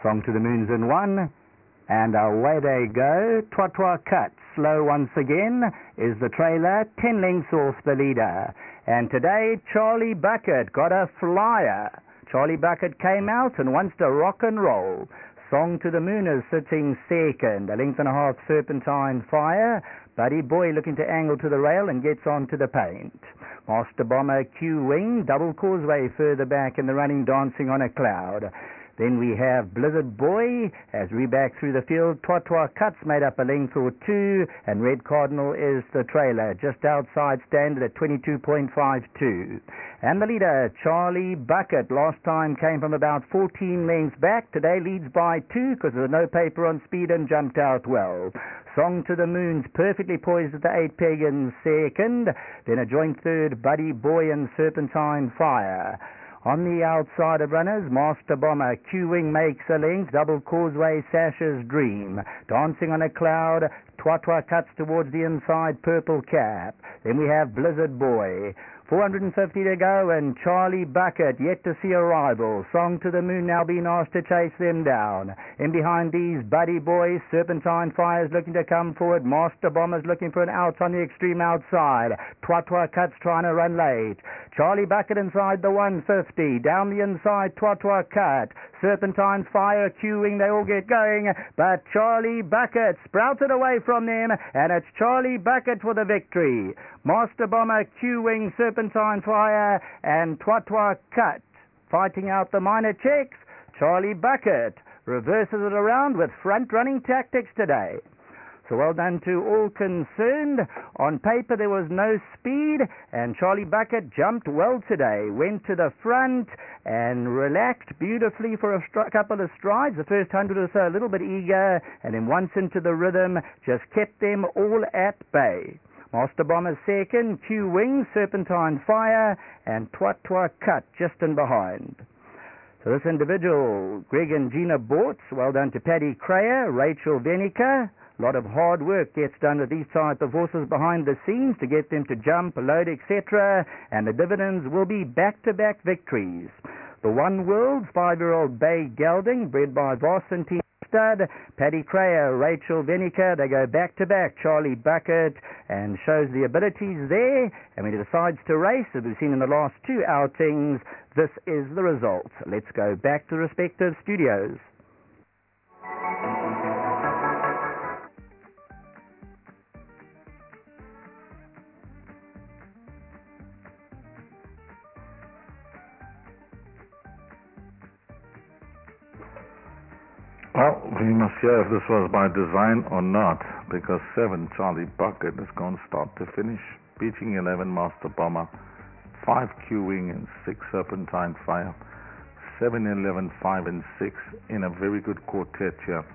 Song to the Moons in one, and away they go. Twa Cut, slow once again, is the trailer, 10 lengths off the leader. And today, Charlie Bucket got a flyer. Charlie Bucket came out and wants to rock and roll. Song to the Moon is sitting second, a length and a half Serpentine Fire. Buddy Boy looking to angle to the rail and gets onto the paint. Master Bomber Q-Wing, Double Causeway further back in the running, dancing on a cloud. Then we have Blizzard Boy as we back through the field. Twa Cuts made up a length or two, and Red Cardinal is the trailer, just outside standard at 22.52. And the leader, Charlie Bucket, last time came from about 14 lengths back. Today leads by 2 because there's no paper on speed and jumped out well. Song to the Moon's perfectly poised at the 8 peg in second. Then a joint third, Buddy Boy and Serpentine Fire. On the outside of runners, Master Bomber Q-Wing makes a length, Double Causeway Sash's Dream. Dancing on a cloud, Twa Cuts towards the inside, Purple Cap. Then we have Blizzard Boy. 450 to go, and Charlie Bucket yet to see a rival. Song to the Moon now being asked to chase them down. In behind these, Buddy Boys, Serpentine Fires looking to come forward. Master Bombers looking for an out on the extreme outside. Twa Cuts trying to run late. Charlie Bucket inside the 150. Down the inside, Twa Cut. Serpentine Fire, Q-Wing, they all get going. But Charlie Bucket sprouted away from them, and it's Charlie Bucket for the victory. Master Bomber, Q-Wing, Serpentine Fire, and Twa Cut fighting out the minor checks. Charlie Bucket reverses it around with front-running tactics today. So well done to all concerned. On paper there was no speed, and Charlie Bucket jumped well today. Went to the front and relaxed beautifully for a couple of strides. The first 100 or so a little bit eager, and then once into the rhythm, just kept them all at bay. Master Bomber second, Q-Wing, Serpentine Fire, and Twa Cut just in behind. So this individual, Greg and Gina Bortz, well done to Paddy Crayer, Rachel Venica. A lot of hard work gets done with these type of horses behind the scenes to get them to jump, load, etc. And the dividends will be back-to-back victories. The One World's 5-year-old Bay Gelding, bred by Voss and Team Stud, Paddy Crayer, Rachel Venica, they go back-to-back. Charlie Bucket, and shows the abilities there. And when he decides to race, as we've seen in the last 2 outings, this is the result. Let's go back to the respective studios. Well, we must hear if this was by design or not, because 7 Charlie Bucket has gone start to finish, beating 11 Master Bomber, 5 Q-Wing and 6 Serpentine Fire, 7, 11, 5 and 6 in a very good quartet here.